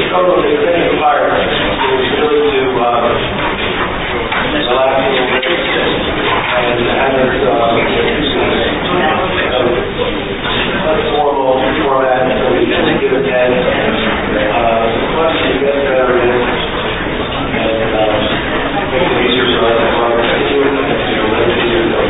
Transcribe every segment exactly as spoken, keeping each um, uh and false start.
goal of the extended part is really to um, relax a little bit and have it uh, less formal format so we can give it head. Uh, once you get better at it, and uh, make it easier for us to follow it, you know, let it be yourself.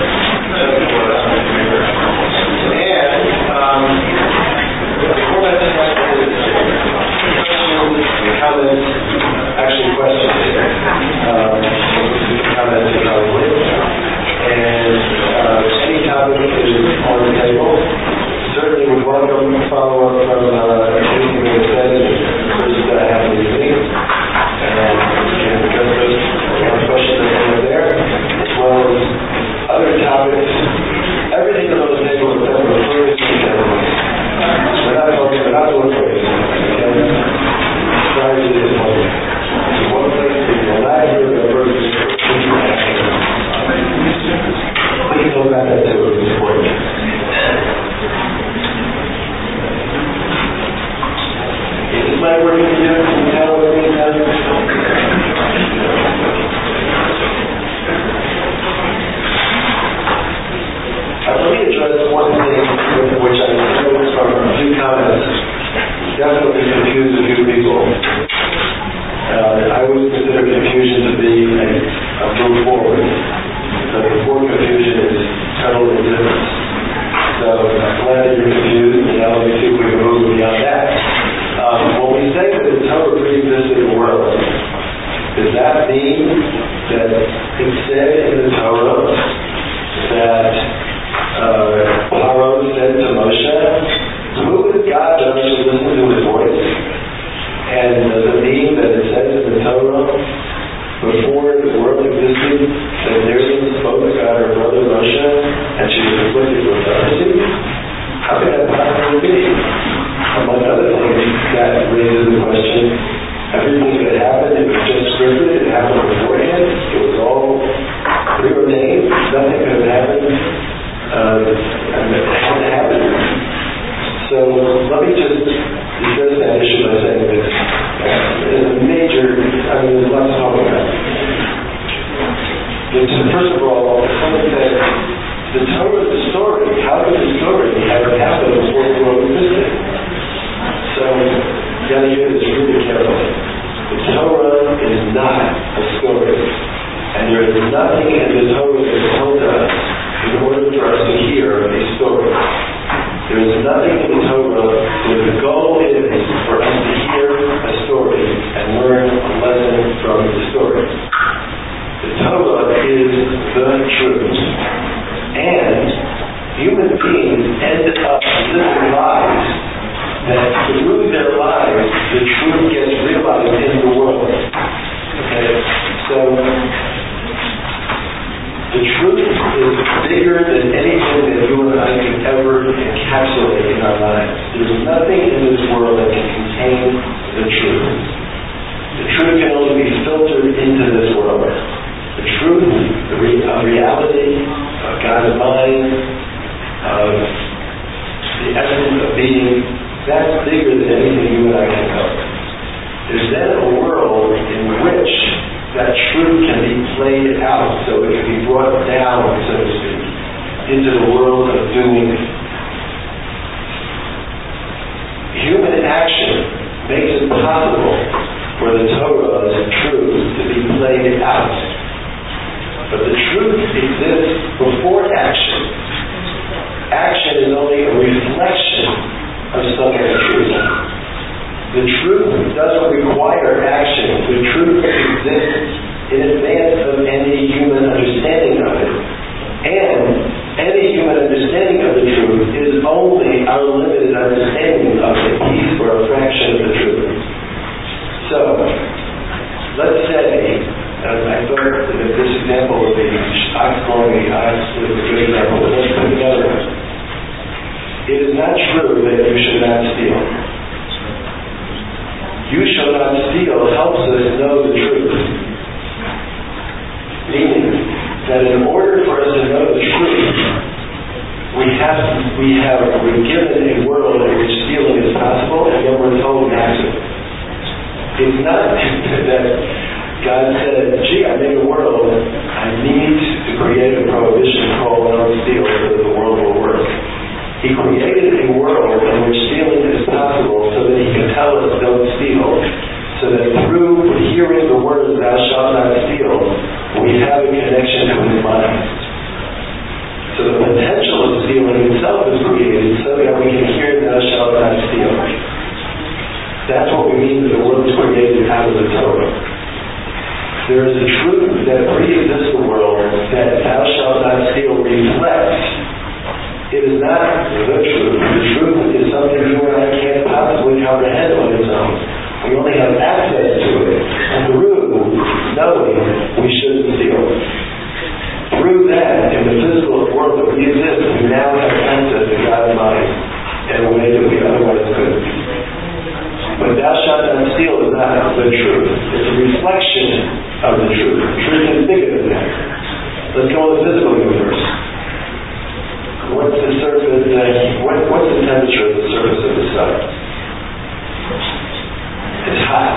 And um, the format tonight is questions, comments, actually questions. Um, comments are probably. And uh, any topic is on the table. Certainly would welcome follow-up from uh, anything that was said in the first uh, half of the meeting. And can discuss those questions that are there, as well as other topics. Everything is on the table except for the first detail. We're not talking, we're not doing first. Okay? Sorry to disappoint. One place is the last year of the first please go back that to it this morning. Is this my working for you? Can you tell what it is? Let me address one thing which I noticed from a few comments definitely confused a few people. Uh, I would consider confusion to be a, a move forward. So before confusion is total indifference. So I'm glad that you're confused, and now let me see if we can move beyond that. Um, when we say that the Torah pre-existed the world, does that mean that it said in the Torah that uh, Paro said to Moshe, who is God that I should listen to his voice? And does it mean that it says in the Torah, before the world existed, that Miriam spoke about her brother Moshe, and she was afflicted with leprosy? How could that possibly be? Among other things, that raises the question, everything that happened, it was just scripted, it happened beforehand, it was all preordained, nothing could have happened, uh, and it had to happen. So let me just address that issue by saying that there's a major, I mean, there's lots to talk about. First of all, someone said, the Torah is the story. How could the story have happened before the world existed? So, you got to hear this really carefully. The Torah is not a story. And there is nothing in the Torah that tells us in order for us to hear a story. There is nothing in the Torah where the goal is for us to hear a story and learn a lesson from the story. The Torah is the truth. And human beings end up living lives that through their lives the truth gets realized in the world. Okay? So the truth is bigger than anything that you and I can ever encapsulate in our lives. There's nothing in this world that can contain the truth. The truth can only be filtered into this world. The truth, the re- of reality, of God's mind, of the essence of being, that's bigger than anything you and I can know. There's then a world in which that truth can be played out, so it can be brought down, so to speak, into the world of doing. Human action makes it possible for the Torah, the truth, to be played out. But the truth exists before action. Action is only a reflection of some of the truth. The truth doesn't require action. The truth exists in advance of any human understanding of it. And any human understanding of the truth is only our limited understanding of a piece or a fraction of the truth. So, let's say, and I thought that this example would be ox calling the ox was a good example, but let's put another one. It is not true that you should not steal. You shall not steal helps us know the truth. Meaning that in order for us to know the truth, we have we have we're given a world in which stealing is possible, and then we're told not to. It's not that God said, gee, I made a world, I need to create a prohibition called don't steal so that the world will work. He created a world in which stealing is possible so that he can tell us don't steal, so that through hearing the words thou shalt not steal, we have a connection to his mind. So the potential of stealing itself is created so that we can hear thou shalt not steal. That's what we mean that the world is created out of the Torah. There is a truth that pre-exists the world that thou shalt not steal reflects. It is not the truth. The truth is something you and I can't possibly comprehend on its own. We only have access to it through knowing we shouldn't steal. Through that, in the physical world that we exist, we now have access to God's mind in a way that we otherwise couldn't. But thou shalt not steal is not the truth. It's a reflection of the truth. The truth is bigger than that. Let's go in the physical universe. What's the surface? Uh, what, what's the temperature of the surface of the sun? It's hot.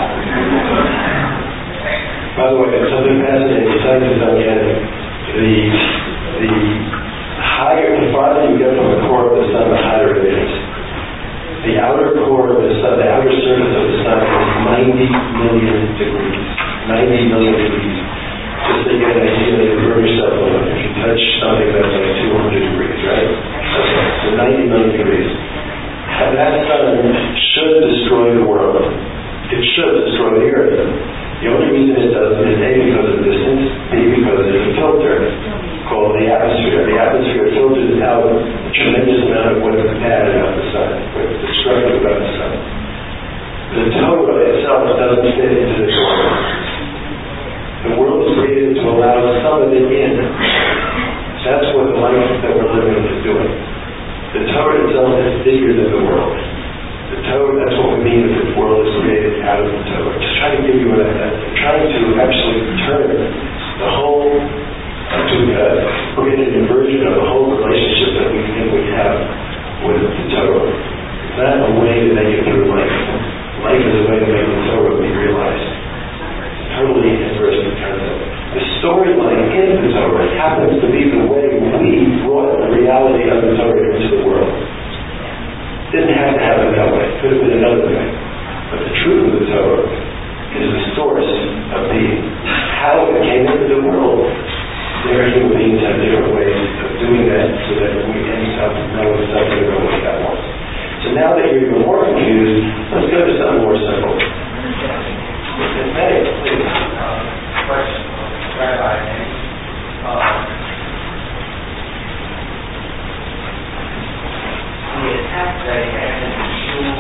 By the way, something fascinating. Scientists don't get it. The the higher, the farther you get from the core of the sun, the hotter it is. The outer core of the sun, the outer surface of the sun is ninety million degrees. ninety million degrees. Just to get an idea, you burn yourself up. If you touch something that's like two hundred degrees, right? Okay, so ninety million degrees. That sun should destroy the world. It should destroy the earth. The only reason it doesn't is A, because of distance, B, because there's a filter called the atmosphere. The atmosphere filters out a tremendous amount of what's bad about the sun, what's destructive about the sun. The Torah itself doesn't fit into the Torah. The world is created to allow some of it in. That's what the life that we're living is doing. The Torah itself is bigger than the world. The Torah, that's what we mean if the world is created out of the Torah. Just trying to give you an idea. Trying to actually turn the whole, uh, to uh, create an inversion of the whole relationship that we think we have with the Torah. It's not a way to make it through life. Life is a way to make the Torah be realized. Totally inverse the concept. The storyline in the Torah happens to be the way we brought the reality of the Torah into the world. Didn't have to happen that way. Could have been another way. But the truth of the Torah is the source of being. How it came into the world, there human beings have different ways of doing that so that we end up knowing something about what God wants. So now that you're even more confused, let's go to something more simple. Yes, May, please. Uh, question, Rabbi, uh, the attack that he had in the school,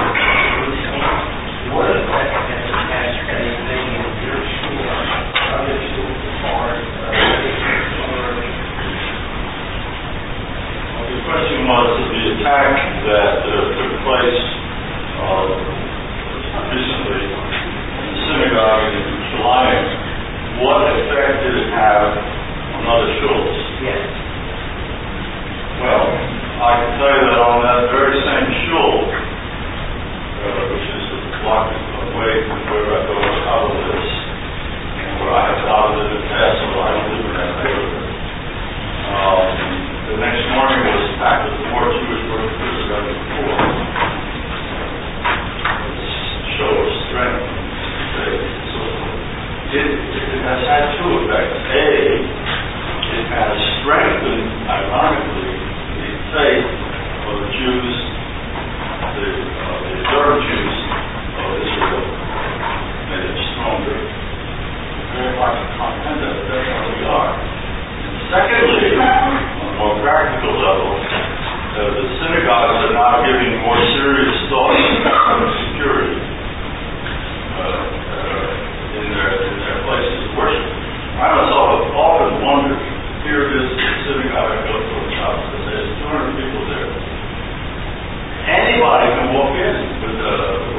what effect has the attack that he's making in your school, other schools, as far as well, the question was the attack that uh, took place uh, recently in the synagogue in Jerusalem, what effect did it have on other schools? Yes. Well, I can tell you that on that very same shul, uh, which is a block away from where I go to college is, and where I have college in the past, so I don't live in that neighborhood. Um, the next morning was packed with more Jewish workers than ever before. It's show of strength, faith, and so forth. It, it has had two effects. A, it has strengthened, ironically, the faith of the Jews, the, uh, the observant Jews of Israel, made it stronger. Very hard to comprehend that, but that's how we are. And secondly, on a more practical level, uh, the synagogues are now giving more serious thought to security uh, uh, in their in their places of worship. I myself have often wondered. Here it is, the synagogue, I go to a shop, there's two hundred people there. Anybody can walk in with a,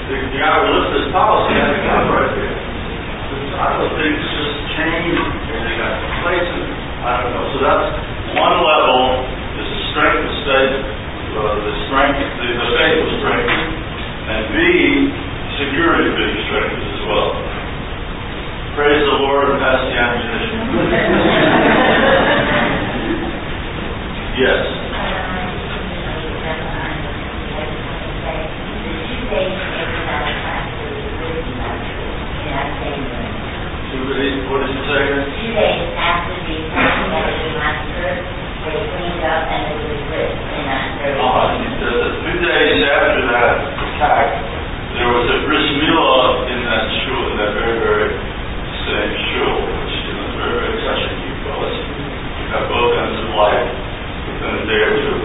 the the guy who lives this policy had a gun right there. I don't think it's just changed, and they got complacent. I don't know. So that's one level is the strength of state, uh, the strength, the, the state was strengthened, and B, security being strengthened as well. Praise the Lord and pass the ammunition. Yes. Two days, what did you say again? Two days after the attack that was massacred, they cleaned up and it was lit in that very Uh, the, the two days after that attack, there was a bris milah in that shul, in that very, very same shul, which you know, is very, very touching. You fellas, you have both ends of life within a day or two.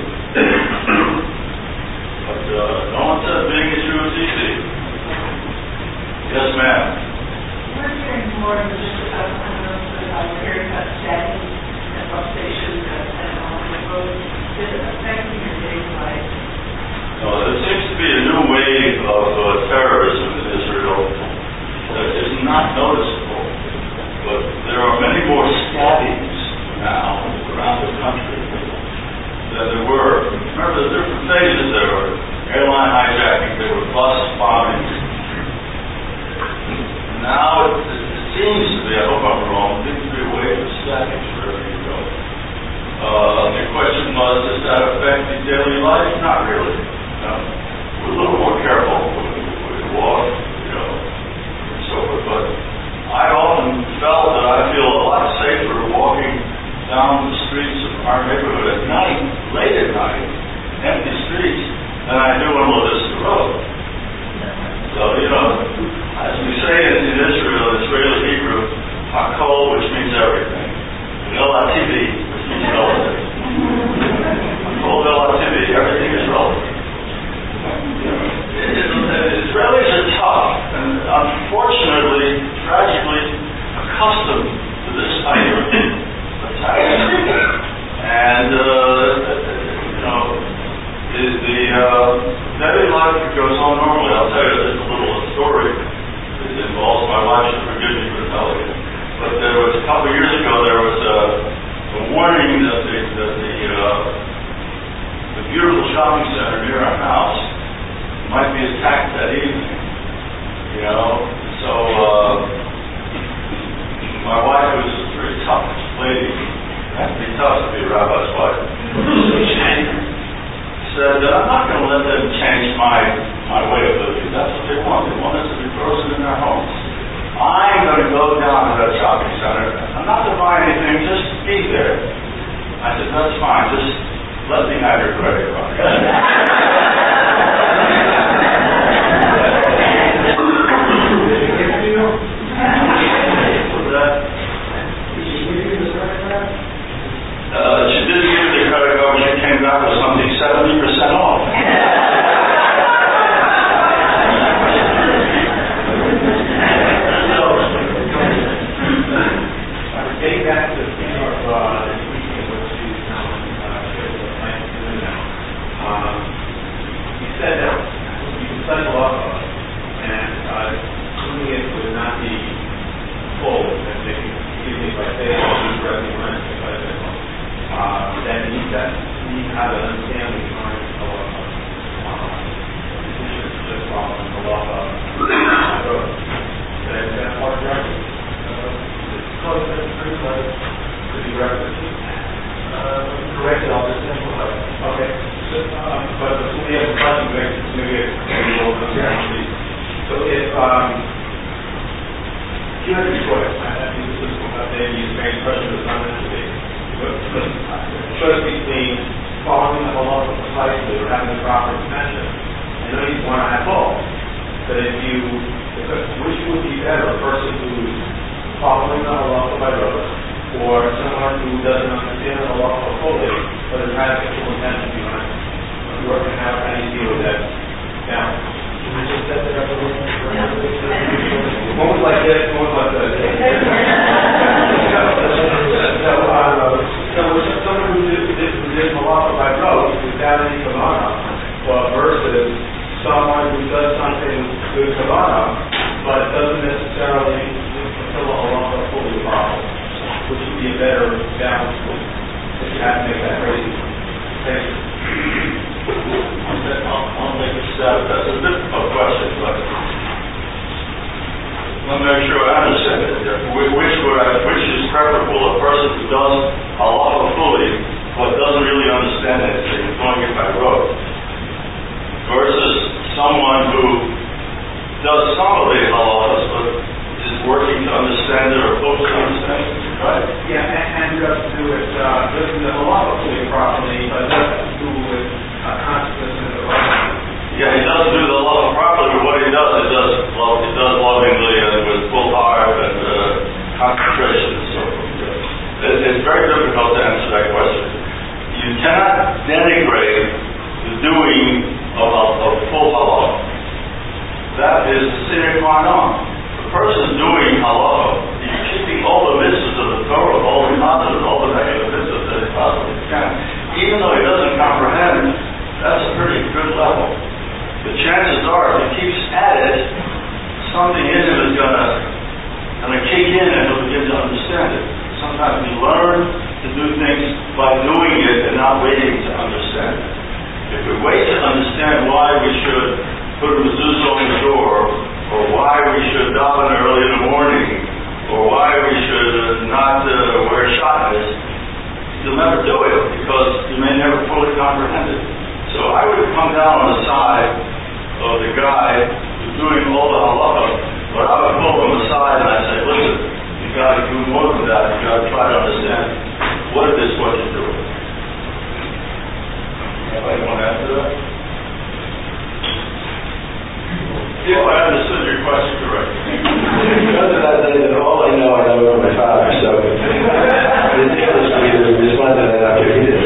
But uh, no one said being a Jew is easy. Yes, ma'am. We're hearing more than just about about haircut stacking and bus stations and on the road. Is it affecting your daily life? No, there seems to be a new wave of uh, terrorism in Israel that is not noticeable, but there are many more stabbings now around the country than there were. Remember the different phases there were airline hijacking, there were bus bombings. Now it, it, it seems to be, I hope I'm wrong, it seems to be a wave of stabbings wherever you go. Uh, the question was, does that affect the daily life? Not really. No. We're a little more careful when we, when we walk, you know, and so forth. But I often felt that I feel a lot safer walking down the streets of our neighborhood at night, late at night, empty streets, than I do on Lavista Road. So, you know, as we say in, in Israel, Israeli Hebrew, hakol, which means everything. Relativi, which means relative. Hakol relativi, everything is relative. Israelis are tough, and unfortunately, tragically, accustomed to this type of attack. And, uh, you know, the, the uh, daily life goes on normally. I'll tell you just a little story. It involves my wife, should forgive me for telling you. But there was, a couple of years ago, there was a, a warning that the, that the, uh, the beautiful shopping center near our house might be attacked that evening, you know. So uh, my wife was a very tough lady. It had to be tough to be a rabbi's wife. She said, I'm not going to let them change my, my way of living. That's what they want. They want us to be frozen in our homes. I'm going to go down to that shopping center. I'm not to buy anything, just be there. I said, that's fine. Just let me have your credit card. Uh, she didn't give me the credit card, but she came back with something seventy percent off. So, getting back to the theme of uh, what she's now planning to do now, um, you said that you can cycle off of it, and uh, doing it would not be full, and maybe give me by say, I'll be revenue rent, if I said, uh, that you that you have an understanding behind the law of uh, decisions just following the law of road. Is that part right? It's close, that's pretty close. Could be references. Uh, correct, I'll just simplify it. Okay. So, um, but we have a question, maybe a little bit. So if um, you had a choice, I think this is maybe you made a question was not meant to be. Choice between following the law of precisely or having the proper intention. I know you want to have both, but if you, which would be better, a person who's following the law by road, or someone who doesn't understand the law fully, but is having a full intention behind it? Working out how do you deal with that balance? Can we just set that up a little bit? One was like this, one was like this. So, uh, so someone who did, who did malacha by road without any kavana, well, versus someone who does something good kavana, but it doesn't necessarily fulfill a halacha fully properly, which would be a better balance if you had to make that crazy. Thank you. I'll, I'll make a stab at that. It's a difficult question, but let me make sure I understand it. Which, which, would I, which is preferable? A person who does halacha fully, but doesn't really understand it, so you're doing it by rote, versus someone who does some of the halachas, but is working to understand it or hopes to understand it, right? Yeah, and, and just do it, uh, doesn't the halacha fully properly, but doesn't do it uh, consciousness in the right. Yeah, he does do the halacha properly, but what he does, he does, love, he does lovingly and with full heart and uh, concentration and so forth. It, it's very difficult to answer that question. You cannot denigrate the doing of, of, of full halacha. That is sine qua non. The person doing halacha, he's keeping all the mitzvahs of the Torah, all the positive, all the negative mitzvahs that he possibly can. Even though he doesn't comprehend, that's a pretty good level. The chances are, if he keeps at it, something in him is gonna gonna kick in and he'll begin to understand it. Sometimes we learn to do things by doing it and not waiting to understand it. If we wait to understand why we should put a mezuzah on the door, or why we should daven early in the morning, or why we should uh, not uh, wear shabbos, you'll never do it because you may never fully comprehend it. So I would come down on the side of the guy who's doing all the halacha, but I would pull him aside and I'd say, listen, you got to do more than that. You got to try to understand what it is what you're doing. Anybody want to answer that? If I understood your question correctly. Because of that, that all I know, I know from my father, so it's ridiculous for me to respond to that after he did.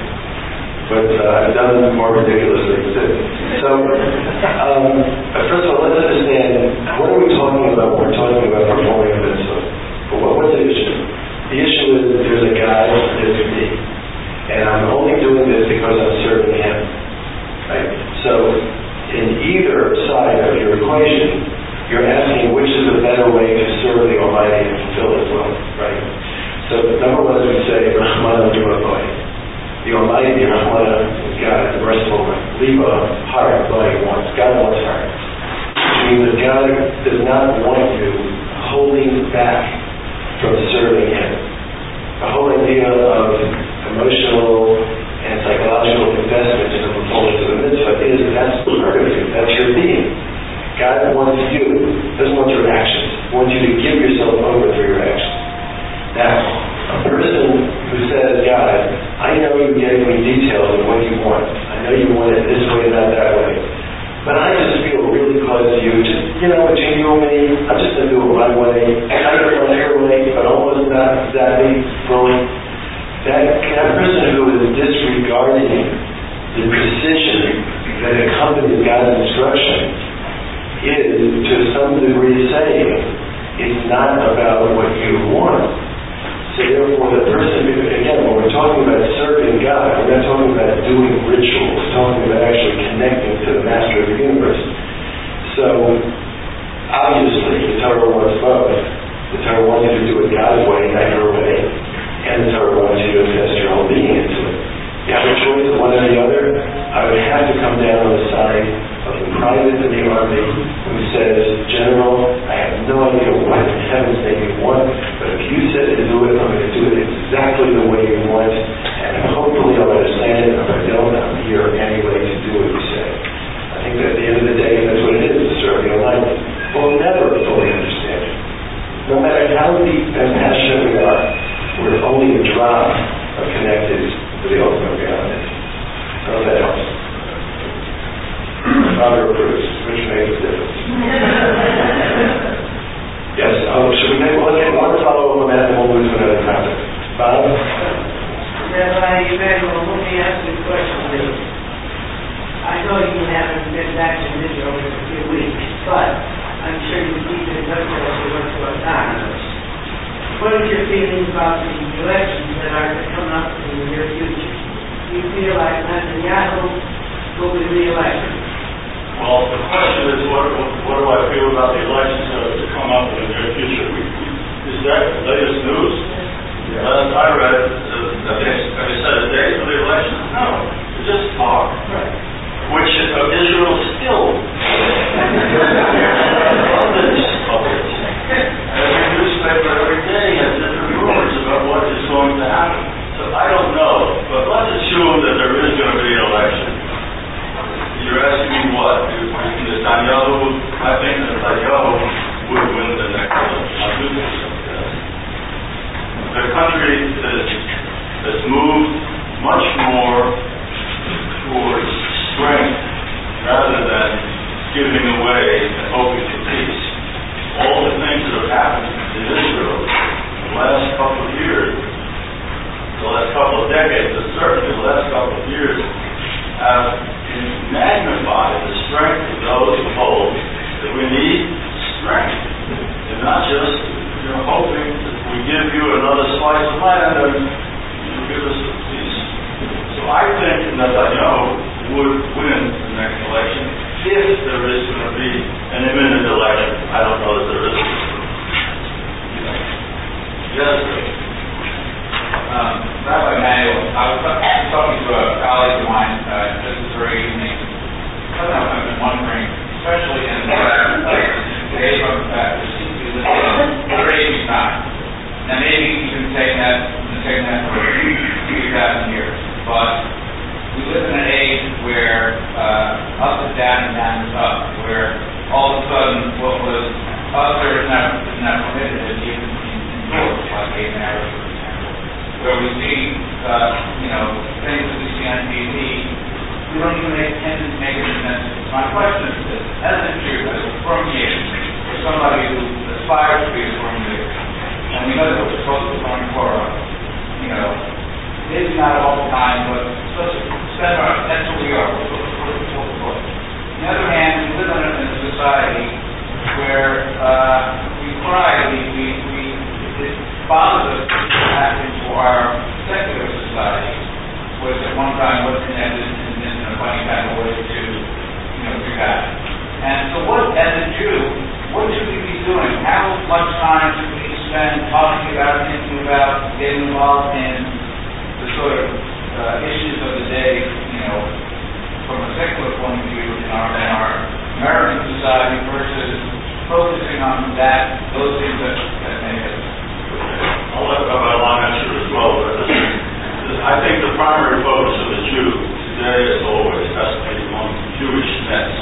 But uh, I've done it more ridiculously too. So, um, first of all, let's understand, what are we talking about when we're talking about performing a mitzvah? What, what's the issue? The issue is that there's a guy, there's me, and I'm only doing this because I'm serving him. Right? So, in either side of your equation, you're asking which is a better way to serve the Almighty and fulfill His will, right? So, number one, as we say, Rahman al-Rahman. The Almighty, Rahman, is God, the merciful one. Liba, heart, body wants. God wants heart. Which means that God does not want you holding back from serving Him. The whole idea of emotional and psychological investment in the performance of a mitzvah is that's part of you, that's your being. God wants you, doesn't want your actions, He wants you to give yourself over through your actions. Now, a person who says, God, I know you gave me details of what you want. I know you want it this way, not that way. But I just feel really close to you. Just, you know, between you and me, I'm just going to do it my way. Kind of on your way, but almost not exactly fully. That, that person who is disregarding the precision that accompanies God's instruction is, to some degree, saying it's not about what you want. So therefore, the person, again, when we're talking about serving God, we're not talking about doing rituals, we're talking about actually connecting to the Master of the universe. So, obviously, the Torah wants both. The Torah wants you to do it God's way, not your way. And the Torah wants you to invest your whole being into it. You have a choice of one or the other. I would have to come down on the side of the private in the army who says, General, I have no idea what in heaven's name you want, but if you said to do it, I'm going to do it exactly the way you want, and hopefully I'll understand it. If I don't, I'm here anyway to do what you say. I think that at the end of the day, that's what it is to serve the Almighty. We'll never fully understand it. No matter how deep and passionate we are, we're only a drop of connected to the ultimate reality. I hope that helps. My father approves, which makes a difference. Yes, um, should we make one, one follow up on that and we'll move to another topic? Bob? Rabbi Emmanuel, let me ask you a question, please. I know you haven't been back in Israel in a few weeks, but I'm sure you keep in touch with us and work to our time. What is your feeling about the elections that are to come up in the near future? Do you feel like Netanyahu will be re-elected? Well, the question is, what, what do I feel about the elections that are to come up in the near future. Is that the latest news? Last I read, uh, have they, have they set a date for the election? No, it's just talk. Right. Which uh, Israel still abundance of it. Every newspaper every day has different rumors about what is going to happen. So I don't know, but let's assume that there is going to be an election. You're asking me what? Netanyahu, I think Netanyahu would win the next election. I do think so, yes. The country has, has moved much more towards strength rather than giving away and hoping for peace. All the things that have happened in Israel in the last couple of years, the last couple of decades, but certainly the last couple of years, have magnified the strength of those who hold that we need strength, and not just, you know, hoping that we give you another slice of land and you give us some peace. So I think Netanyahu would win the next election if there is going to be an imminent election. I don't know that there is. Yes, sir. Um, Rabbi Manuel, I was talking to a colleague of mine uh, just this very evening. Something I've been wondering, especially in the fact that today from the fact there seems to be living in crazy time. Now maybe you can take that, you can take that for a few thousand years, but we live in an age where uh, up is down and down is up, where all of a sudden what was up there is not, is not permitted to be even indoors, like gay marriage, for example, where we see, uh, you know, things that we see on T V, we don't even make, tend to make it sensitive. My question is this: as a Jew, as a Reform Jew, or somebody who aspires to be a Reform Jew, and we know that we're supposed to learn Torah, you know, maybe not all the time, but let's spend our, that's who we are, we're supposed to hold the book. On the other hand, we live in a, in a society where uh, we cry, we, we, we, it bothers us to tap into our secular society, which at one time was connected in, in a funny kind of way to, you know, to God. And so what, as a Jew, what should we be doing? How much time should we spend talking about, thinking about, getting involved in the sort of uh, issues of the day, you know, from a secular point of view in our, in our American society versus focusing on that, those things that, that make us. I'll let Rabbi Long answer as well, but I think the primary focus of the Jew today, as always, has to be on Jewishness.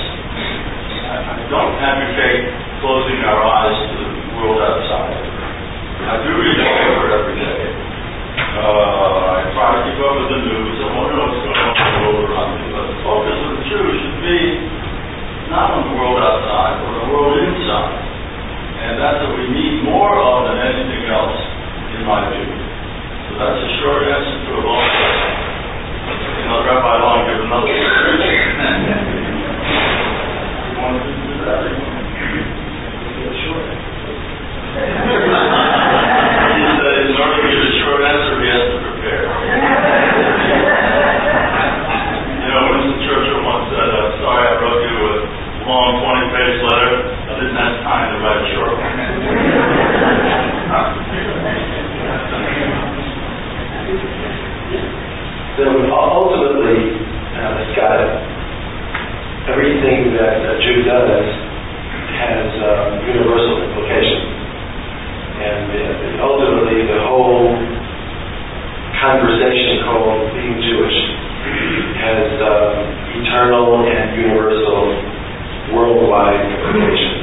I don't advocate closing our eyes to the world outside. I do read the paper every day. Uh, I try to keep up with the news. I want to know what's going on in the world around me. But the focus of the Jew should be not on the world outside, but on the world inside. And that's what we need more of than anything else, in my view. So that's a short answer to a long question. You know, Rabbi Long give another one. You want to do that? It's short. He said in order to get a short answer, he has to prepare. You know, Winston Churchill once said, I'm sorry I wrote you a long twenty-page letter. I didn't have time to write a short one. So ultimately, uh, Scott, everything that a Jew does has um, universal implications. And uh, ultimately, the whole conversation called being Jewish has uh, eternal and universal worldwide implications.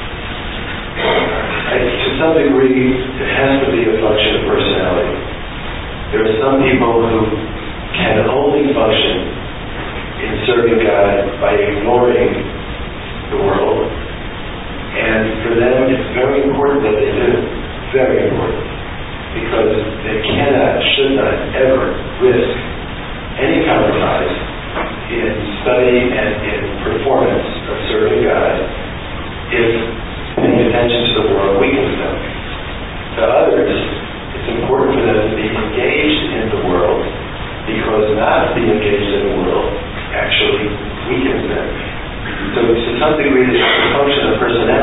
And to some degree, it has to be a function of personality. There are some people who can only function in serving God by ignoring the world. And for them, it's very important that they do. Very important. Because they cannot, should not ever risk any compromise in study and in performance of serving God if paying attention to the world weakens them. To others, it's important for them to be engaged in the world, because not being engaged in the world actually weakens them. So to some degree, it's a function of personality.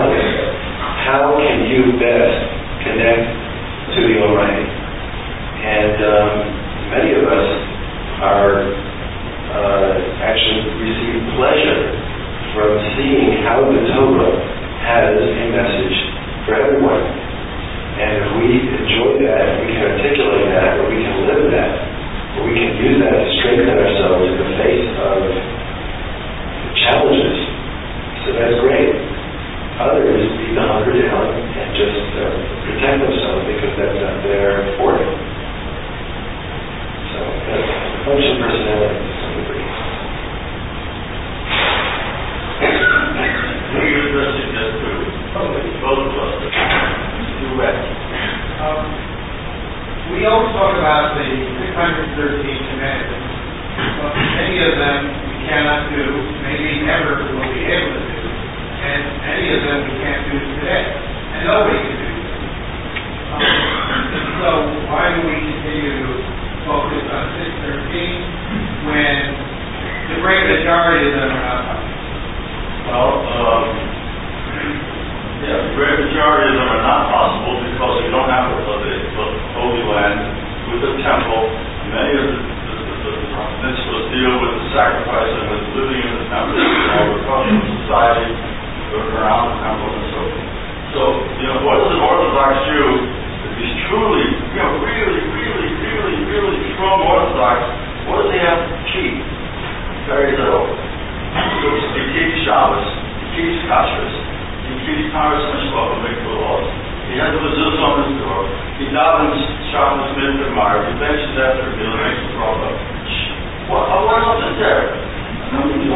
you best connect to the Almighty? And um, many of us are uh, actually receive pleasure from seeing how the Torah has a message for everyone. And if we enjoy that, we can articulate that, or we can live that, or we can use that to strengthen ourselves in the face of challenges. So that's great. Others need to hunker down and just uh, protect themselves because that's not their forte. So that's a function of personality to some degree. What are you addressing that to? Both of us. Do that. Um, we always talk about the six hundred thirteen commandments, but many of them we cannot do, maybe never will be able to do, and many of them we can't do today, and nobody can do them. Um, so why do we continue to focus on six thirteen when the great majority of them are not possible? Well, um, yeah, the great majority of them are not possible because we don't have the, the Holy Land with the temple. Many of the, the, the, the mitzvahs deal with the sacrifice and with living in the temple, all the cultural society around the temple and so forth. So, you know, what is an Orthodox Jew? If he's truly, you know, really, really, really, really strong Orthodox, what does he have to keep? Very little. He keeps Shabbos, he keeps Kashrus, he keeps Paras Mishpach and Mikvah laws. He has a mezuzah on his door. He davens Shabbos Midbar Mar. He benches after a meal and makes a bracha. What, what else is there? He's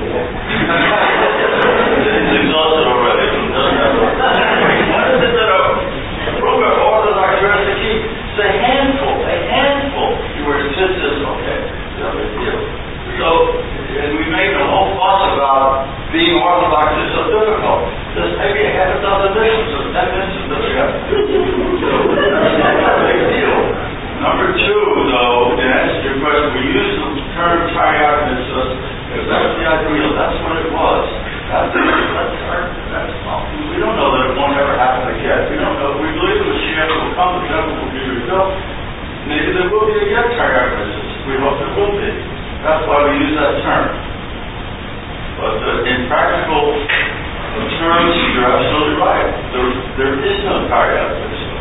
exhausted already. What is it that a Roman Orthodox has to keep? It's a handful, a handful. You were tzitzis, okay, no big deal. So, and we made a whole fuss about being Orthodox is so difficult. There's maybe a half a dozen missions or ten missions that we have to do. So, that's not a big deal. Number two, though, to answer your question, we use the term Taryag mitzvahs because that's the ideal. That's what it was. That's, that's our, that's, well, we don't know that it won't ever happen again. We don't know. We believe the Mashiach will come, the temple will be rebuilt. Maybe there will be again Taryag mitzvahs. We hope there will be. That's why we use that term. But uh, in practical terms, you're absolutely right. There, there is no Taryag mitzvah.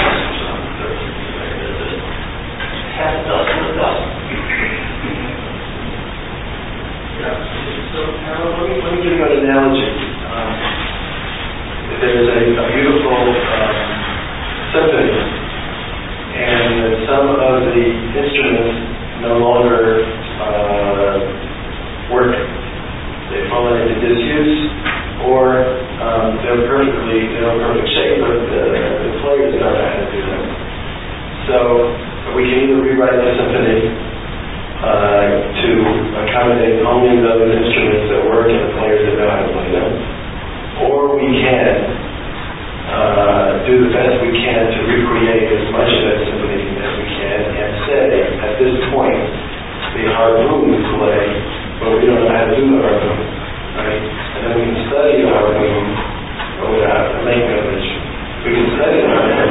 Half a dozen or a dozen. Yeah. So, Harold, let me, let me give you an analogy. Um, there's a, a beautiful um, symphony, and some of the instruments no longer uh, work. They've fallen into disuse, or um, they're perfectly, they're in perfect shape, but the, the players don't know how to do them. So we can either rewrite the symphony uh, to accommodate only those instruments that work and the players that know how to play them, or we can uh, do the best we can to recreate as much of that symphony as we can and say, at this point, the harpoons play, but we don't know how to do the harpoon, right? And then we can study the harpoon, or without making an instrument. We can study the harpoon.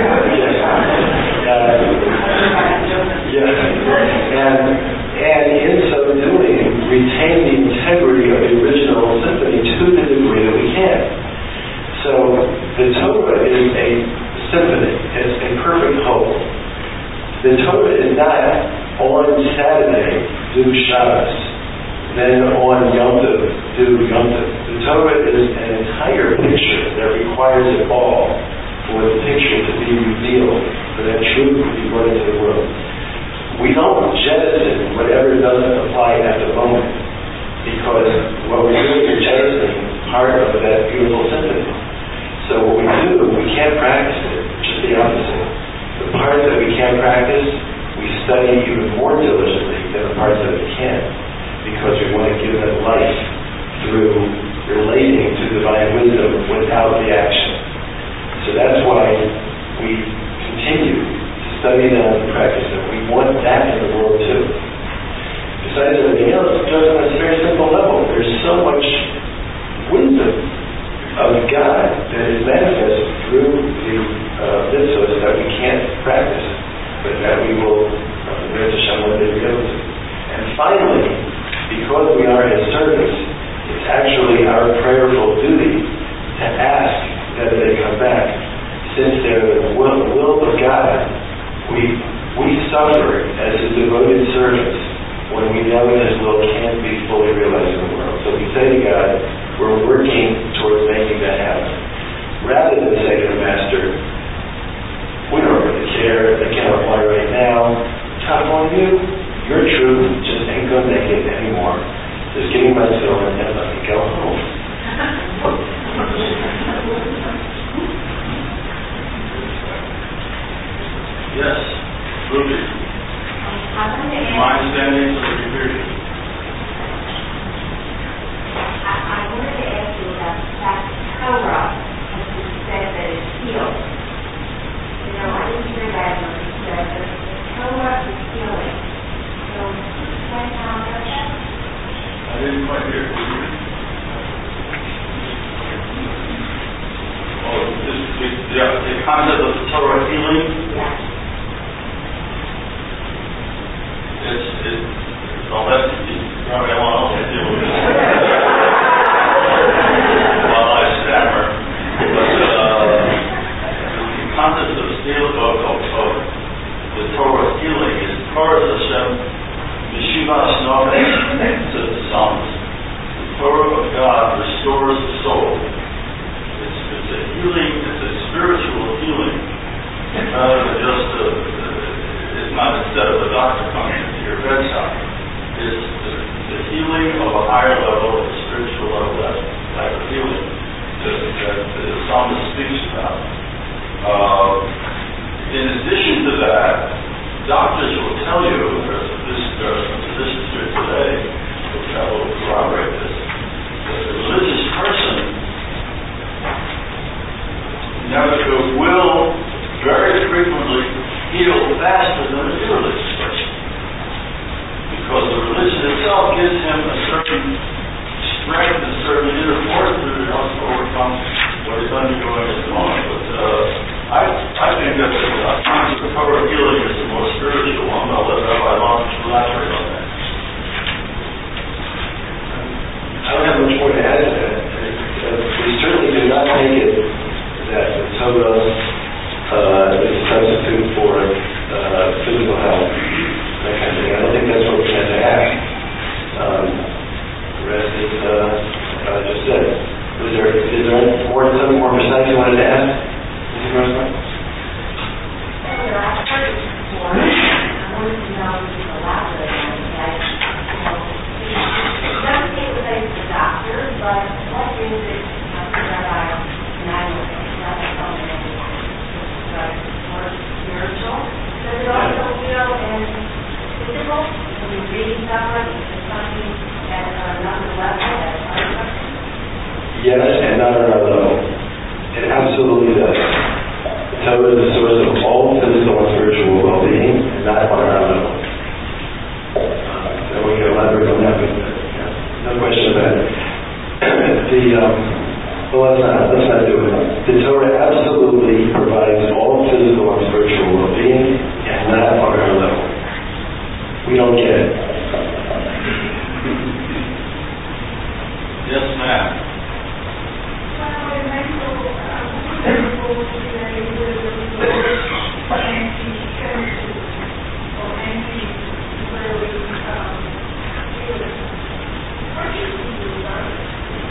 Yeah. Yeah. And, and in so doing, retain the integrity of the original symphony to the degree that we can. So the Torah is a symphony. It's a perfect whole. The Torah is not on Saturday, do Shabbos, then on Yom Tov, do Yom Tov. The Torah is an entire picture that requires it all for the picture to be revealed, for that truth to be brought into the world. We don't jettison whatever doesn't apply at the moment, because what we're doing is jettisoning part of that beautiful symphony. So what we do, we can't practice it, just the opposite. The parts that we can't practice, we study even more diligently than the parts that we can, because we want to give them life through relating to divine wisdom without the action. So that's why we continue to study them and practice them. We want that in the world too. Besides everything else, just on a very simple level, there's so much wisdom of God that is manifest through the uh, mitzvahs that we can't practice, but that we will uh, to show what they be able to. And finally, because we are His servants, it's actually our prayerful duty to ask that they come back. Since they're the will, will of God, we we suffer as His devoted servants when we know that His will can't be fully realized in the world. So we say to God, we're working towards making that happen. Rather than say to the Master, we don't really care, they can't apply right now, tough on you, your truth just ain't going to make it anymore. Just give me my silver and let me go home. Yes, Ruby. I wanted to My ask, understanding is that you're here. I, I wanted to ask you about that Torah, as you said that it's healed. You know, I didn't hear that when you said that the Torah is healing. So, can you tell me about that? I didn't quite hear it. Oh, this, the, the, the concept of the Torah healing, Yeah. it's, it, well, that's, probably I want to deal with it. While I stammer. But, uh, the concept of healing, of, of, of the Torah healing is Torah Hashem, Yeshivas Nefesh, says the psalmist. The Torah of God restores the soul. It's, it's a healing, it's a spiritual healing, rather than just a, it's not instead of a doctor coming into your bedside. It's the, the healing of a higher level, a spiritual level, that type of healing that, that the psalmist speaks about. Uh, in addition to that, doctors will tell you, there's, this, there are some physicians here today which I will corroborate this, that the religious person never will very frequently heal faster than a irreligious person. Because the religion itself gives him a certain strength, a certain inner fortitude that helps to overcome what he's undergoing at the moment. But uh, I, I think that the uh, concept of Torah healing is the more spiritual one. I'll let Rabbi Long elaborate on that. I don't have much more to add to that. Uh, we certainly do not make it that the Torah uh, is a substitute for uh, physical health, that kind of thing. I don't think that's what we had to ask. Um, the rest is, uh, what I just said. Was there, is there more, something more precise you wanted to ask, Mister Grossman? Well, I've heard it before. I wanted to know if you elaborate on it. Like, you know, it doesn't take the place of the doctor, but what is it, Rabbi Manuel, that's something like more spiritual? Does it also heal in physical? When you're reading somewhere, is it something at another level, at another level? Yes, and not on our level. It absolutely does. The Torah is the source of all physical and spiritual well-being, and not on our level. Uh, so we can elaborate on that, but uh, no question about it. the, um, well, let's not, let's not do it. The Torah absolutely provides all physical and spiritual well-being, and not on our level. We don't get it. Yes, ma'am. Well, in mental, um, physical today with anti-chemistry or anti-really, um, healing. What should we do about it?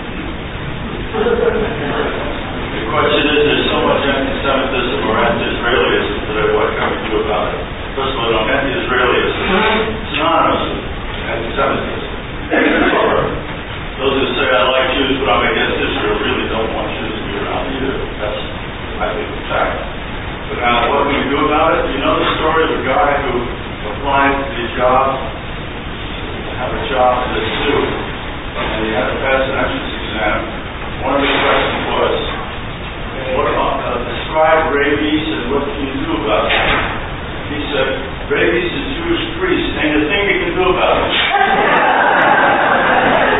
The question is, there's so much anti-Semitism or anti-Israelism today, what can we do about it? First of all, anti-Israelism is synonymous with anti-Semitism. Those who say, I like Jews, but I'm against Israel, really don't want Jews to be around either. That's, I think, the fact. But now, what can we do about it? You know the story of a guy who applied to the job, to have a job in the zoo, and he had to pass an entrance exam. One of the questions was, what about, uh, describe rabies and what can you do about it? He said, rabies is Jewish priests, ain't a thing you can do about it.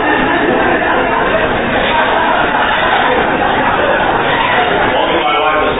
Only my wife has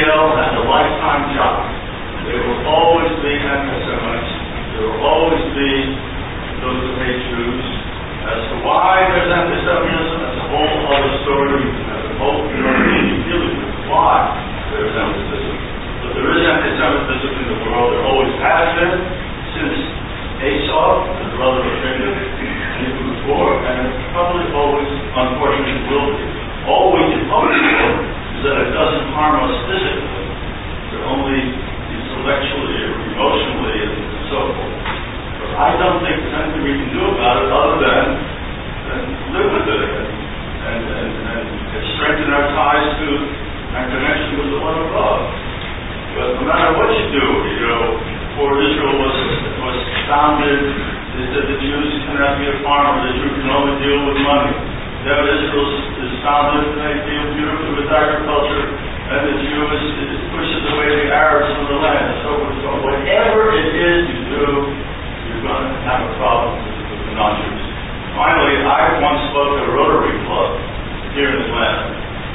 Yale has a lifetime job. There will always be anti-Semites. There will always be those who hate Jews. As to why there's anti-Semitism, that's a whole other story. That's a whole other dealing with why there's anti-Semitism. But there is anti-Semitism in the world. There always has been since Esau, the brother of Jacob, and even before, and probably always, unfortunately, will be. All we can hope for is that it doesn't harm us physically, but only intellectually or emotionally and so forth. But I don't think there's anything we can do about it other than, than live with it and, and, and, and strengthen our ties to our connection with the one above. But no matter what you do, you know, before Israel was was founded, they said the Jews cannot be a farmer, the Jew can only deal with money. Then Israel is founded and they deal beautifully with agriculture, and the Jew is, is pushes away the Arabs from the land, and so forth. So whatever it is you do, you're going to have a problem with, with the non-Jews. Finally, I once spoke at a Rotary Club here in Atlanta,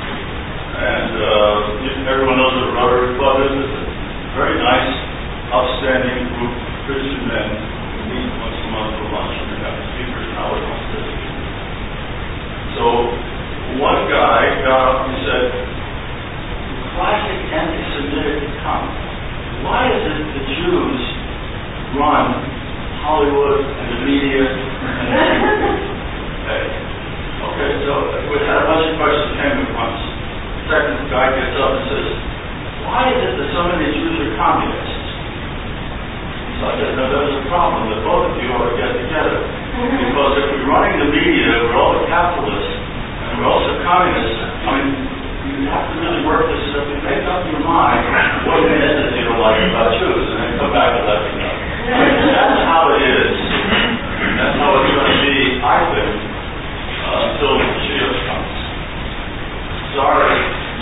and uh, everyone knows what a Rotary Club is. It's a very nice, upstanding group of Christian men who meet once a month for lunch, and they have speakers and all that stuff. So one guy got up and said, classic anti-Semitic comment. Why is it the Jews run Hollywood and the media and the okay. okay, so we had a bunch of questions came at once. The second guy gets up and says, why is it that so many Jews are communists? So I said, no, there's a problem that both of you ought to get together. Because if we're running the media, we're all capitalists, and we're also communists, I mean, you have to really work this stuff and make up your mind what it is that you don't like about Jews, and then come back and let me know. That's how it is. That's how it's going to be, I think, uh, until Mashiach comes. Sorry.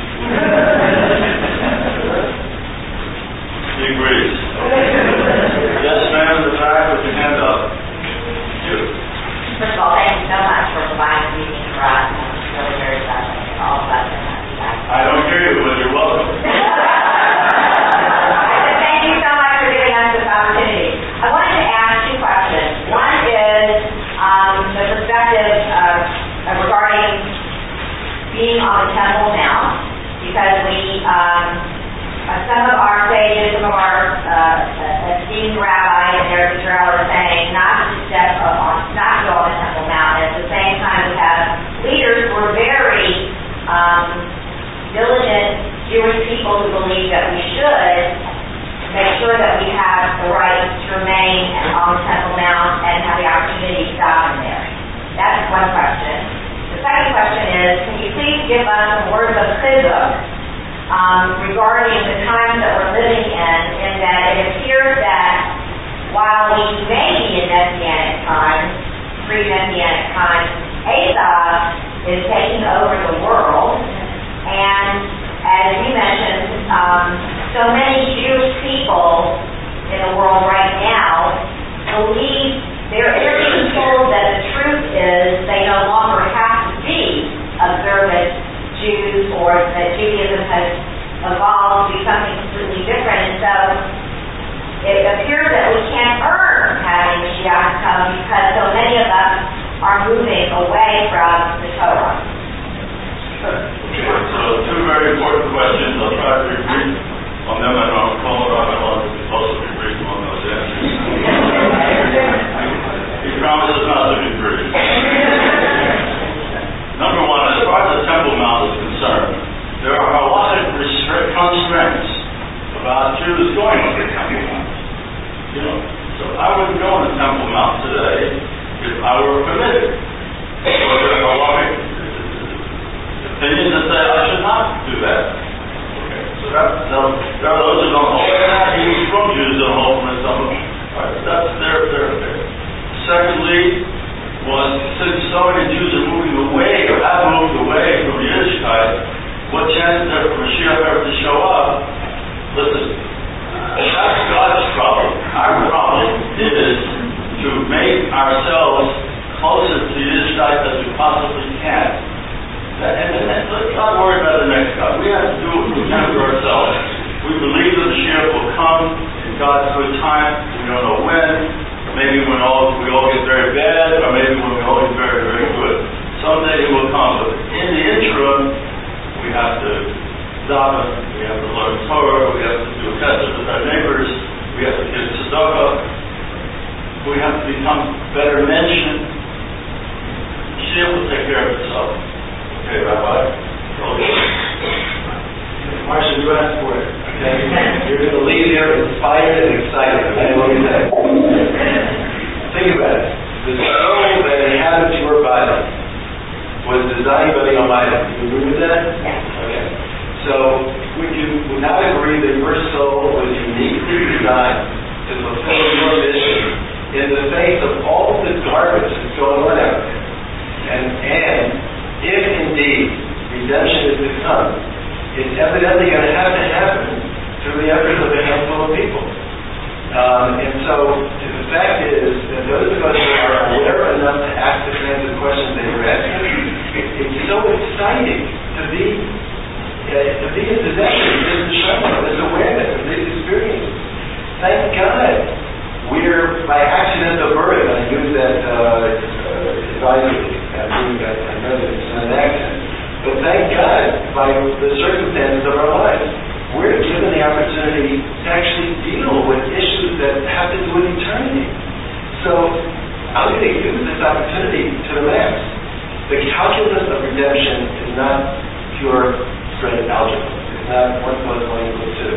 He agrees. Yes, ma'am, in the back with your hand up. First of all, thank you so much for providing the meeting for us. It's really very special. All of us are happy. I don't hear you, but you're welcome. I said thank you so much for giving us this opportunity. I wanted to ask two questions. One is um, the perspective of, of regarding being on the Temple Mount, because we, um, uh, some of our sages, some of our uh, esteemed rabbis and their Israel are saying not to step up on, not to go on the Temple Mount. At the same time, we have leaders who are very um, diligent Jewish people who believe that we should make sure that we have the right to remain on the Temple Mount and have the opportunity to stop in there. That's one question. The second question is, can you please give us some words of chizuk um, regarding the times that we're living in, in that it appears that while we may be in Messianic times, pre-Messianic times, Esau is taking over the world, and as you mentioned, um, so many Jewish people in the world right now believe they're, they're being told that the truth is they no longer have to be observant Jews, or that Judaism has evolved to be something completely different. And so it appears that we can't earn having Mashiach come because so many of us are moving away from the Torah. Okay, so two very important questions. I'll try to be brief on them, and I'll call it on. I'll also be brief on those answers. He promises not to be brief. Number one, as far as the Temple Mount is concerned, there are a lot of restrict constraints about Jews going to the Temple Mount. You know, so I wouldn't go on the Temple Mount today if I were permitted. So there are a lot of opinions that say I should not do that. Okay, so that, so there are those who don't hold that, even from Jews don't hold from it. Some of them. Right, that's their their affair. Secondly, was since so many Jews are moving away or have moved away from Yiddishkeit, what chance is there for Mashiach ever to show up? Listen, that's God's problem. Our problem is to make ourselves closer to Yiddishkeit as we possibly can. And then let's not worry about the next God. We have to do what we can for ourselves. Mashiach will come in God's good time. We don't know when. Maybe when all we all get very bad, or maybe when we all get very, very good. Someday He will come. But in the interim, we have to daven, we have to learn Torah, we have to do chesed with our neighbors, we have to give tzedakah, we have to become better mention. Mashiach will take care of itself. Okay, Rabbi? Okay. Marsha, you asked for it. Okay? You're going to leave here inspired and excited. Okay? Let me say. Think about it. The soul that inhabits your body was designed by the Almighty. Do you agree with that? Okay. So, would you would not agree that your soul was uniquely designed to fulfill your mission in the face of all the garbage that's going on out there? And, and if indeed redemption is to come, it's evidently going to have to happen through the efforts of a handful of people. Um, and so the fact is that those of us who are aware enough to ask the kinds of questions that you're asking, it, it's so exciting to be uh, to be in possession of this neshama, this awareness, of these experiences. Thank God we're by accidental birth. I use that uh, uh, advisedly. I mean, I know that it's not an accident. But thank God, by the circumstances of our lives, we're given the opportunity to actually deal with issues that have to do with eternity. So, I'm going to use this opportunity to the max. The calculus of redemption is not pure straight algebra. It's not one plus one equals two.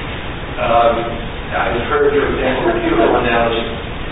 Um, I've heard, for example, a beautiful analogy.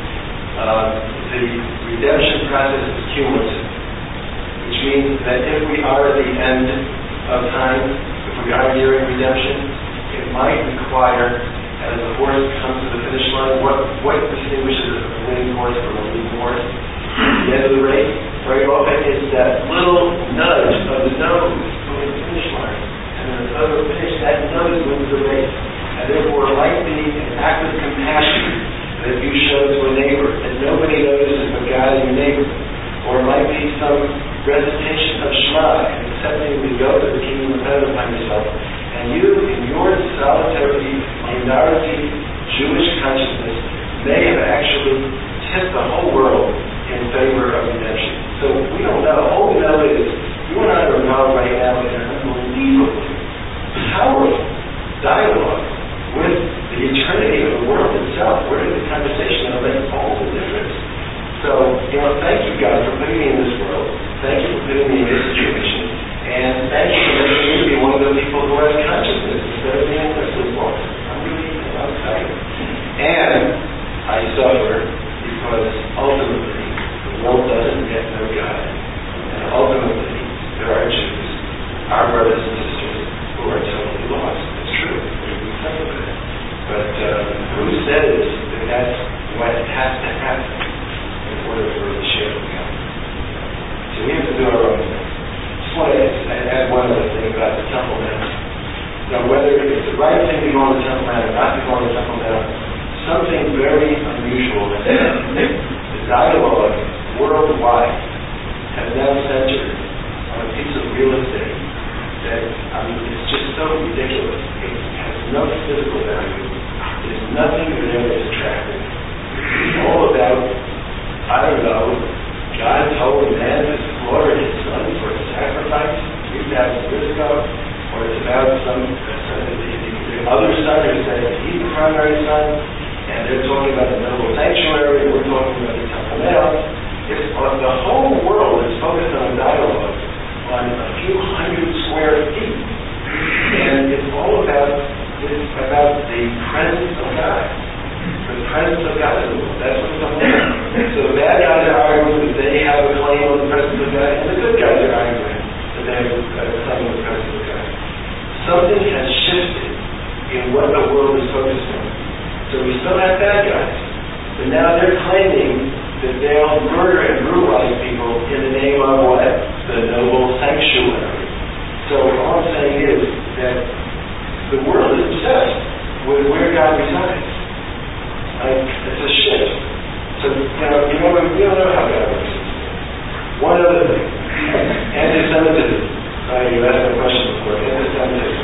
Um, the redemption process is cumulative, which means that if we are at the end of time, if we are nearing redemption, it might require, as the horse comes to the finish line, what, what distinguishes a winning horse from a losing horse? At the end of the race, very often it's that little nudge of the nose going to the finish line. And then the other finish, that nose wins the race. And therefore, it might be an act of compassion that you show to a neighbor that nobody notices but God and your neighbor. Or it might be some recitation of Shema and accepting the yoke of the kingdom of heaven upon yourself. And you, in your solitary minority Jewish consciousness, may have actually tipped the whole world in favor of redemption. So we don't know. All we know is you and I are involved right now in an unbelievably powerful dialogue with the eternity of the world itself. We're in this conversation that'll make all the difference. So, you know, thank you, God, for putting me in this world. Thank you for putting me in this situation. And thank you for making me to be one of the people who has consciousness instead of being a sleepwalker. I'm really I'm excited. And I suffer because ultimately the world doesn't yet know God. And ultimately there are Jews, our brothers and sisters, who are totally lost. It's true. We suffer with it. But uh, who says that that's what has to happen in order for the share to come? So we have to do our own thing. Just want to add one other thing about the Temple Mount. Now, whether it's the right thing to go on the Temple Mount or not to go on the Temple Mount, something very unusual has happened. The dialogue worldwide has now centered on a piece of real estate that, I mean, it's just so ridiculous. It has no physical value. There's nothing there that's attractive. It's all about, I don't know, God told man to slaughter his son for a sacrifice three thousand years ago, or it's about some, uh, the, the other son who says he's the primary son, and they're talking about the noble sanctuary, we're talking about the Temple Mount. It's, uh, the whole world is focused on a dialogue on a few hundred square feet, and it's all about it's about the presence of God. The presence of God in the world. That's what it's all about. So the bad guys are arguing that they have a claim on the presence of God, and the good guys are arguing that they have a claim on the presence of God. Something has shifted in what the world is focused on. So we still have bad guys, but now they're claiming that they'll murder and brutalize people in the name of what? The noble sanctuary. So all I'm saying is that the world is obsessed with where God resides. Like, it's a shift. So, you know, you know, we don't know how God works. One other thing. Anti-Semitism. Uh, you asked that question before. Anti-Semitism.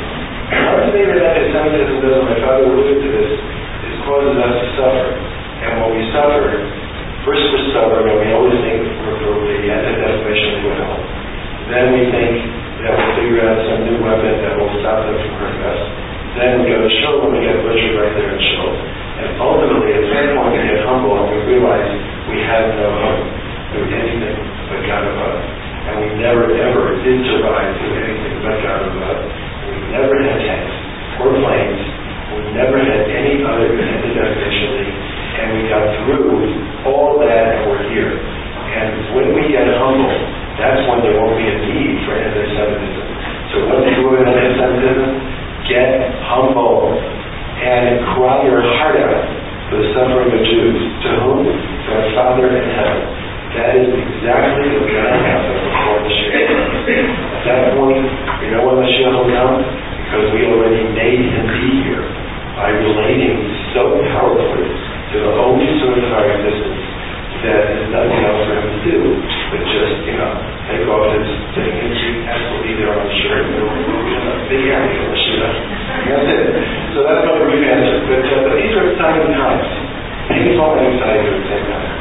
One thing that anti-Semitism does, and my father alluded to this, is causes us to suffer. And when we suffer, first we're stubborn, and we always think we're for the anti-defamation legal help. Then we think that we'll figure out some new weapon that will stop them from hurting us. Then we go to show when we get butchered right there in show. And ultimately, at some point, we get humble and we realize we have no hope through anything but God above. And we never, ever did survive through anything but God above. We never had tanks or planes. We never had any other anti-defamation league. And we got through all that and we're here. And when we get humble, that's when there won't be a need for anti-Semitism. So what do you do with anti-Semitism? Get humble and cry your heart out for the suffering of Jews. To whom? To our Father in heaven. That is exactly what's going to happen before Mashiach. At that point, you know when Mashiach will come? Because we already made him be here by relating so powerfully to the only source of our existence that there's nothing else for him to do but just, you know, take off his thing and he has to be there on the shirt and we'll be in a big area for Mashiach. That's it. So that's my brief answer. But, uh, but these are exciting times. Painful and exciting at the same time.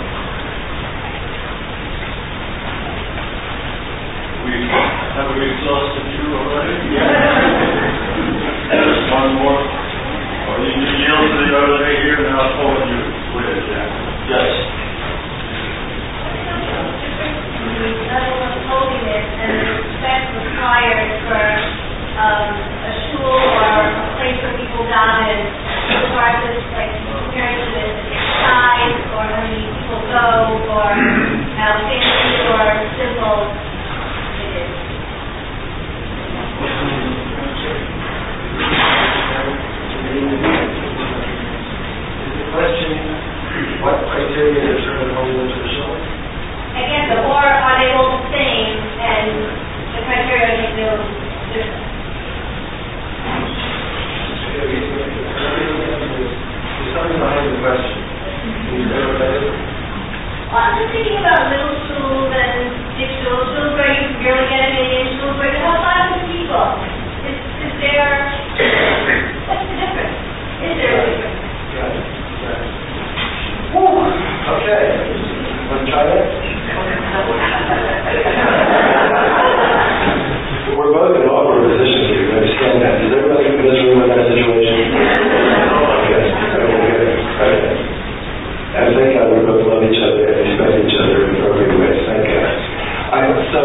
We have we exhausted you already? Yeah. There's one more. Oh, you just yield to the other lady here, and I'll forward you with it. Yeah. Yes. The level of holiness and the respect required for um, a shul or a place where people daven, regardless, like compared to the size or how many people go or how fancy or simple it is. Is the question, what criteria determine holiness of the shul? Again, the or are they all the same, and the criteria makes them different. There's something behind the question. Can you say what that is? Well, I'm just thinking about little schools and big schools, schools where you can barely get them in, schools where you have lots of people. Is, is there, what's the difference? Is there a difference? Got it. Got it. Woo! Okay. Want to try that? We're both in awkward positions here. You understand that? Does everybody in this room in that situation? Okay. Okay, good. Okay. And thank God we both love each other and respect each other in appropriate ways. Thank God. I, so,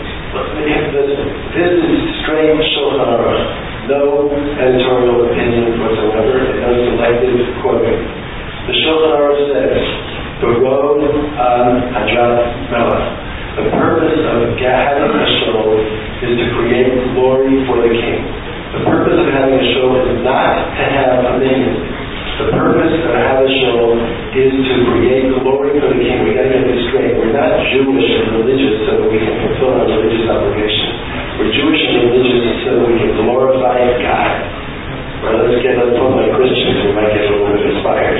this, this is straight Shulchan Aruch. No editorial opinion whatsoever, and no selective quoting. The Shulchan Aruch says, Berod an Hadrat Melech. The purpose of having a shul is to create glory for the king. The purpose of having a shul is not to have a minion. The purpose of having a shul is to create glory for the king. We got to get this straight. We're not Jewish and religious so that we can fulfill our religious obligations. We're Jewish and religious so that we can glorify God. Well, let's get let's put like Christians. We might get a little bit inspired.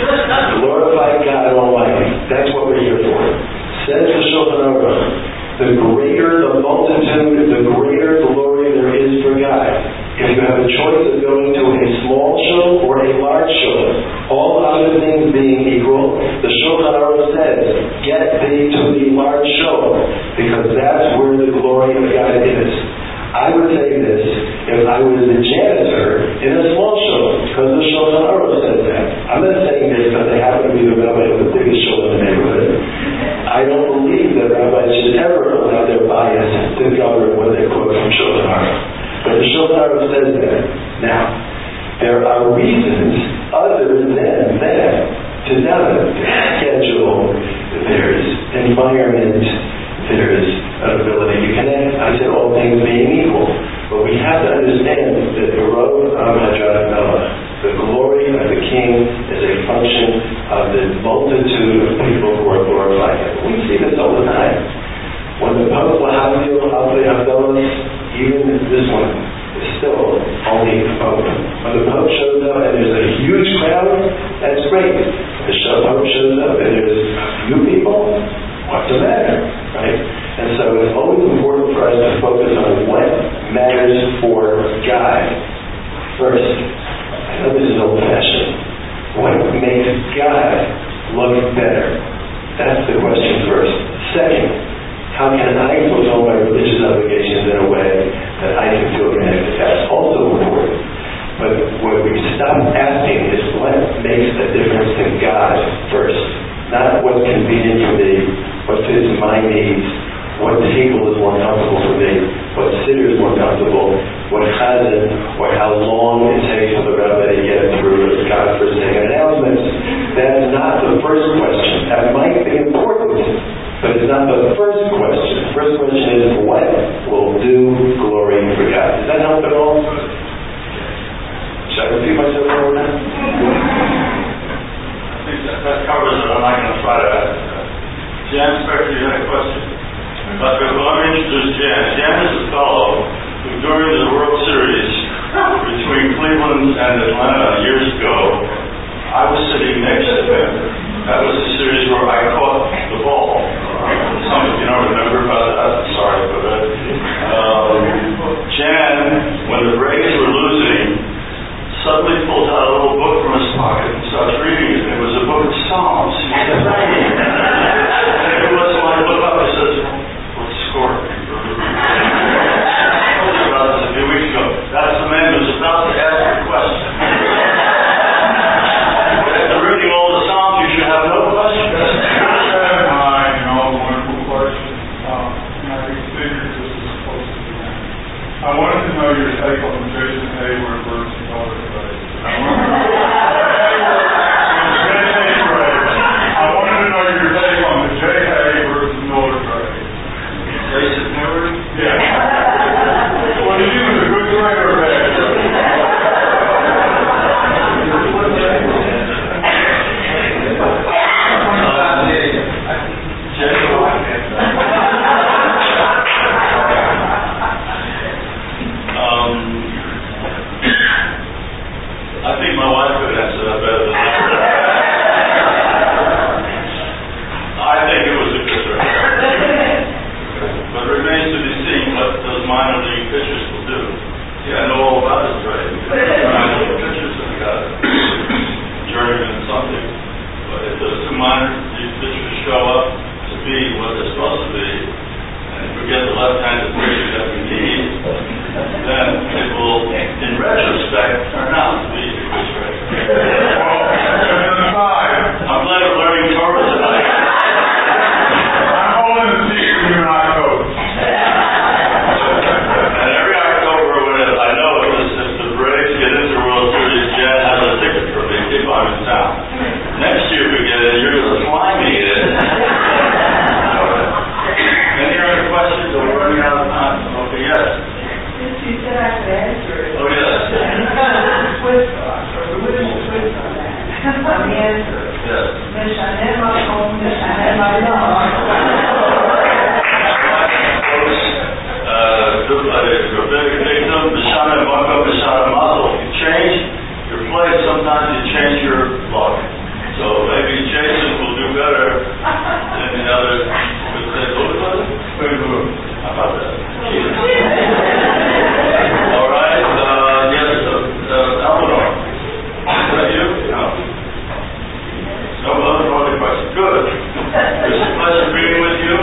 Glorify God Almighty. That's what we're here for. Says the Shulchan Aruch, the greater the multitude, the greater glory there is for God. If you have a choice of going to a small shul or a large shul, all other things being equal, the Shulchan Aruch says, get thee to the large shul, because that's where the glory of God is. I would say this if I was the janitor in a small shul, because the Shulchan Aruch says that. I'm not saying this because I happen to be the rabbi of the biggest shul in the neighborhood. I don't believe that rabbis should ever allow their bias to govern what they quote from Shulchan Aruch. But the Shulchan Aruch says that. Now, there are reasons other than that to daven. Schedule, there's environment, there's an ability to connect. I said all things being equal. But we have to understand that the road of Hadrat Melech, the glory of the king, is a function of the multitude of people who are glorifying him. We see this all the time. When the Pope will have you of the Abdullah, even this one is still only the Pope. When the Pope shows up and there's a huge crowd, that's great. The Pope shows up and there's a few people, what's the matter, right? And so it's always important for us to focus on what matters for God. First, I know this is old-fashioned. What makes God look better? That's the question first. Second, how can I fulfill my religious obligations in a way that I can feel connected? That's also important. But what we stop asking is what makes a difference to God first. Not what's convenient for me, what fits my needs, what table is more comfortable for me, what sitter is more comfortable, what chazan, or how long it takes for the rabbi to get through God's first thing. Announcements, that's not the first question. That might be important, but it's not the first question. The first question is, what will do glory for God? Does that help at all? Should I repeat myself over now? I think that, that covers it. I'm not going to try to add to that. Jan Spector, you had a question? But well, let me introduce Jan. Jan is a fellow who, during the World Series between Cleveland and Atlanta years ago, I was sitting next to him. That was the series where I caught the ball. Some of you don't remember about that. I'm sorry for that. Um, Jan, when the Braves were losing, suddenly pulls out a little book from his pocket and starts reading it. It was a book of Psalms. He was praying. And every once in a while I look up and says, what's the score? I told you about this a few weeks ago. That's the man who's about to ask a question. After reading all the Psalms, you should have no questions. Hi, you know, wonderful question. Um, and I figured this was supposed to be done. I wanted to know your take on the Jason Hayward versus Miller trade. I wanted to know your take on the J. Hay versus Miller trade. Jason Hayward? Yeah. Well, you think it was a good trade or a bad trade? I think my wife could answer that better than I. I think it was a good trade. But it remains to be seen what those minor league pitchers will do. See, I know all about this trade. Minor league pitchers have got journeyman and something. But if those two minor league pitchers show up to be what they're supposed to be, and forget the left-handed pitcher that we need, then it will, in retrospect, turn out to be a good trade. I'm glad we're learning Torah tonight. I'm holding the secret from your October. And every October, when it, I know if, this, if the Braves get into the World Series, Jan has a ticket for me if I'm in town. Next year we get in, you're going to fly me in. Any other questions? Are we running out of time? Okay, yes. Since you said I could answer it. Oh, yes. Twist on, or the wooden twist on that. On the answer. Yes. Mishanem Makom, Mishanem Makom. Uh, rabbinic dictum, Mishanem Makom, Mishanem Mazel. If you change your place, sometimes you change your luck. So maybe Jason will do better than the other. Would say, what was it? How about that? All right. Uh, yes, uh, Eleanor. Is that you? No. No other other questions. Good. It's a pleasure being with you.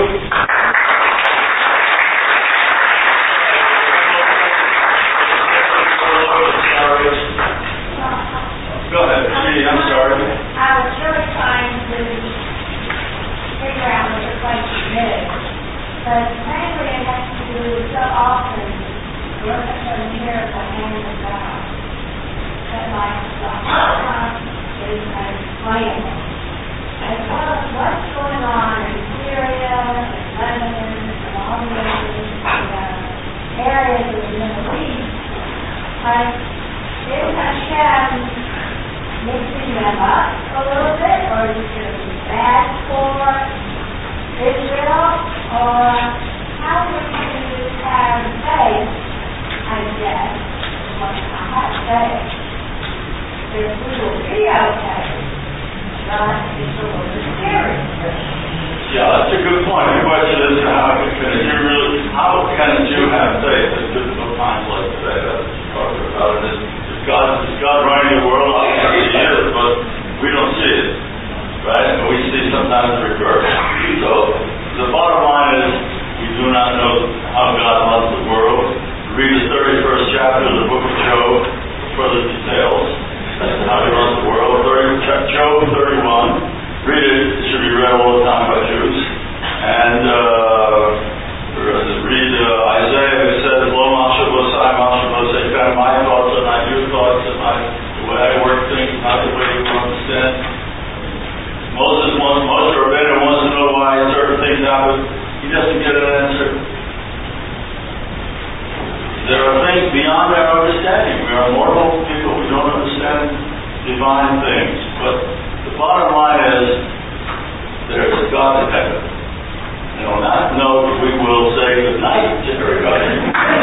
Go ahead, Judy, I'm sorry. I was really trying to figure out what your question is, but mainly it has to do with so often look at the miracle hand of God. That like the outcome is unexplainable. As well as what's going on in Syria and Lebanon and all the other areas of the Middle East, like is Hashem mixing them up a little bit, or is it going to be bad for Israel, or how would you have faith, I guess, what I have faith, that we will be okay, not be a little bit scary. Yeah, that's a good point. The question is, how can a Jew really, how can a Jew have faith in difficult times like today? That's what you're talking about. It is God, is God running the world? Obviously He is, but we don't see it, right? And we see sometimes the reverse. So the bottom line is, we do not know how God runs the world. Read the thirty-first chapter of the book of Job for the details of how He runs the world. Job thirty-one. Read it. It should be read all the time by Jews. And uh, read uh, Isaiah, who says, Lo Masha Bosai, Masha Bosai, kind of my thoughts are not your thoughts, and my, the way I work things, not the way you understand. Moses wants, Moshe Rabbeinu wants to know why certain things happen. He doesn't get an answer. There are things beyond our understanding. We are mortal people. We don't understand divine things. But the bottom line is, there is a God in heaven. And on that note, we will say good night to everybody.